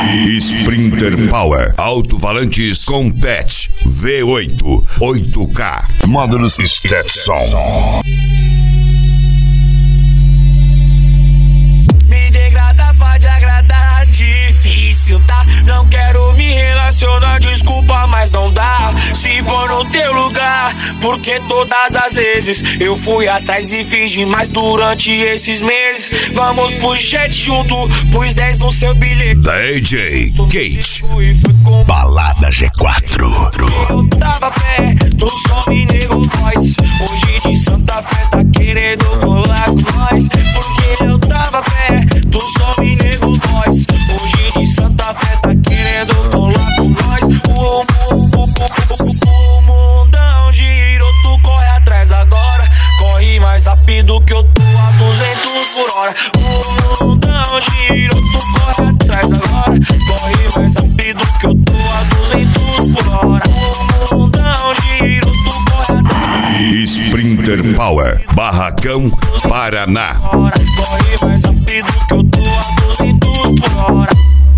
Sprinter Power. Alto-falantes Compete V8 8K. Módulos Stetson. Me degrada pode agradar, difícil, tá? Não quero me relacionar, desculpa, mas não dá. Se pôr no teu lugar, porque todas as vezes eu fui atrás e fiz demais durante esses meses. Vamos pro jet junto, pus 10 no seu bilhete. DJ Kate. Balada G4. Eu tava perto, só me negou voz. Hoje de Santa Fé tá querendo rolar com nós. Porque eu tava perto, só me negou voz. Hoje de Santa Fé tá querendo rolar com nós. O mundão girou, tu corre atrás agora. Corre mais rápido que eu tô a 200 por hora. O mundão girou, tu corre atrás agora. Corre mais rápido que eu tô a 200 por hora. O mundão girou, tu corre atrás. Sprinter Power. Barracão, Paraná. Corre mais rápido que eu tô a 200 por hora.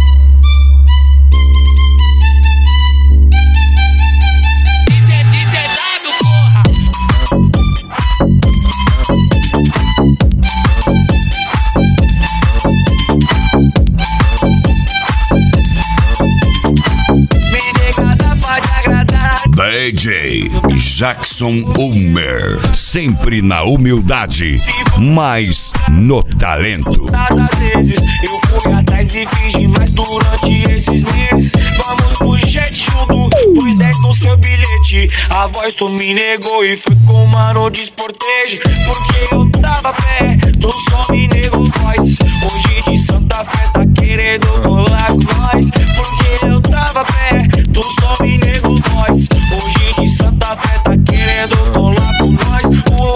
DJ Jackson Ulmer. Sempre na humildade, mas no talento. Todas as vezes eu fui atrás e fiz demais durante esses meses. Vamos pro jet junto, pus 10 no seu bilhete. A voz tu me negou e foi com mano desporteje. Porque eu tava perto, só me negou voz. Hoje de Santa Fé tá querendo rolar com nós. Porque eu tava perto, só me negou voz. Hoje de Santa Fé tá querendo rolar com nós.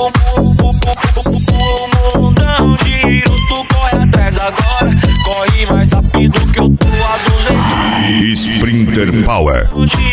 O mundão girou, tu corre atrás agora. Corre mais rápido que eu tô a 200. Sprinter Power.